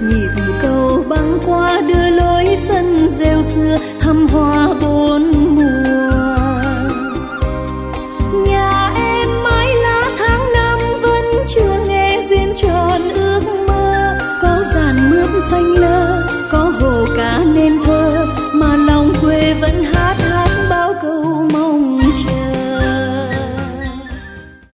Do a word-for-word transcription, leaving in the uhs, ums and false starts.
nhịp cầu băng qua đưa lối sân rêu xưa thăm hoa bốn mùa. Nhà em mãi lá tháng năm vẫn chưa nghe duyên tròn ước mơ, có dàn mướp xanh lớn